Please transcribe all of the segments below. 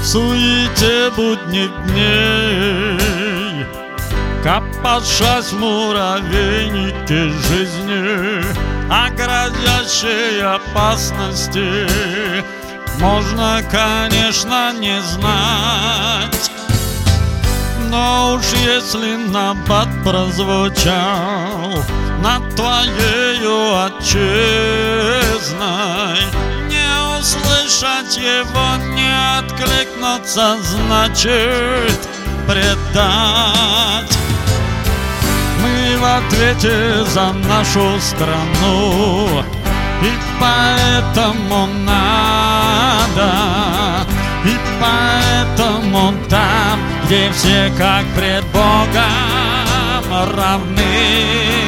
суете будних дней, копошась в муравейнике жизни, о грозящей опасности можно, конечно, не знать. Но уж если набат прозвучал над твоею отчизной, не услышать его, не откликнуться, значит предать. Мы в ответе за нашу страну, и поэтому надо, и поэтому там, где все как пред Богом равны,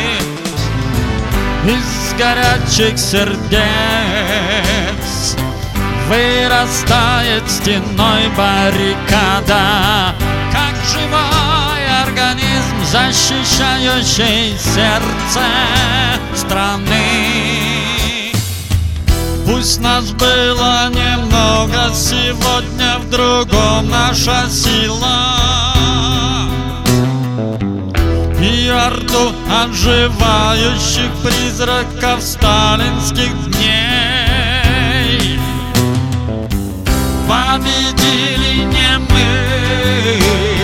из горячих сердец вырастает стеной баррикада, как живой организм, защищающий сердце страны. Пусть нас было немного, сегодня в другом наша сила, и орду отживающих призраков сталинских дней победили не мы.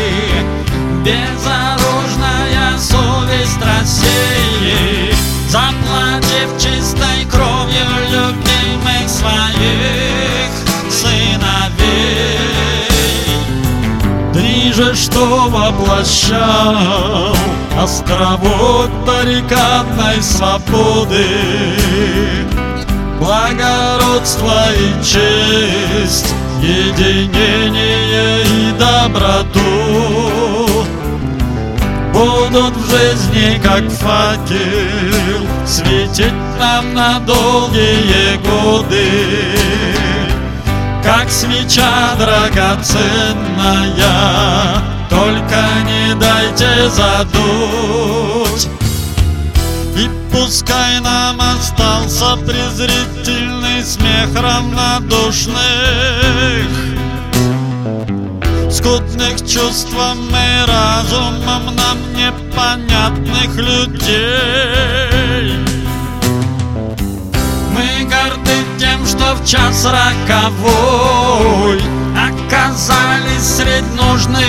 Безоружная совесть России, заплатив чистой кровью любимых своих сыновей, трижды что воплощал островок баррикадной свободы, благородство и честь, единение и доброту будут в жизни, как факел, светить нам на долгие годы, как свеча драгоценная, только не дайте задуть. И пускай нам остался презрительный смех равнодушных, скудных чувством и разумом нам непонятных людей. Мы горды тем, что в час роковой оказались средь нужных,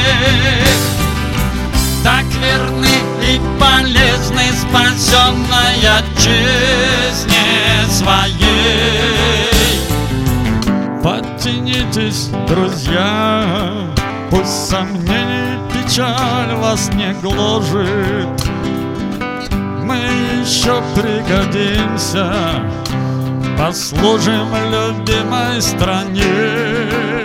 так верны и полезны спасенной отчизне своей. Подтянитесь, друзья, пусть сомнений печаль вас не гложет, мы еще пригодимся, послужим любимой стране.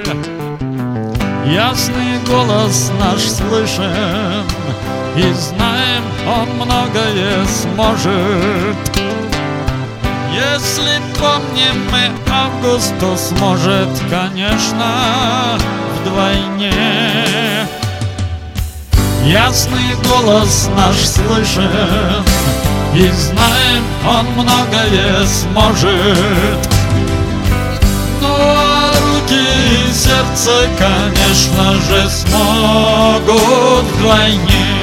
Ясный голос наш слышен, и знаем, он многое сможет. Если помним мы август, то сможет, конечно, вдвойне. Ясный голос наш слышен, и знаем, он многое сможет. Ну а руки и сердце, конечно же, смогут вдвойне.